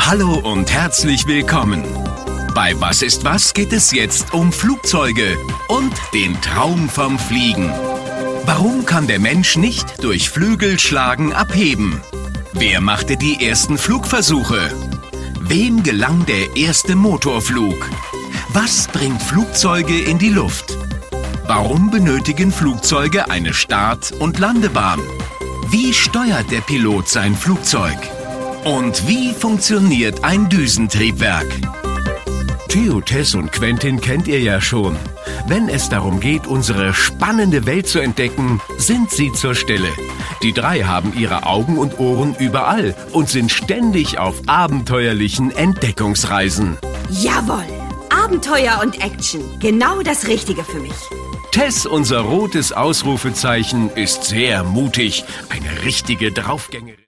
Hallo und herzlich willkommen. Bei Was ist was geht es jetzt um Flugzeuge und den Traum vom Fliegen. Warum kann der Mensch nicht durch Flügelschlagen abheben? Wer machte die ersten Flugversuche? Wem gelang der erste Motorflug? Was bringt Flugzeuge in die Luft? Warum benötigen Flugzeuge eine Start- und Landebahn? Wie steuert der Pilot sein Flugzeug? Und wie funktioniert ein Düsentriebwerk? Theo, Tess und Quentin kennt ihr ja schon. Wenn es darum geht, unsere spannende Welt zu entdecken, sind sie zur Stelle. Die drei haben ihre Augen und Ohren überall und sind ständig auf abenteuerlichen Entdeckungsreisen. Jawohl! Abenteuer und Action. Genau das Richtige für mich. Tess, unser rotes Ausrufezeichen, ist sehr mutig. Eine richtige Draufgängerin.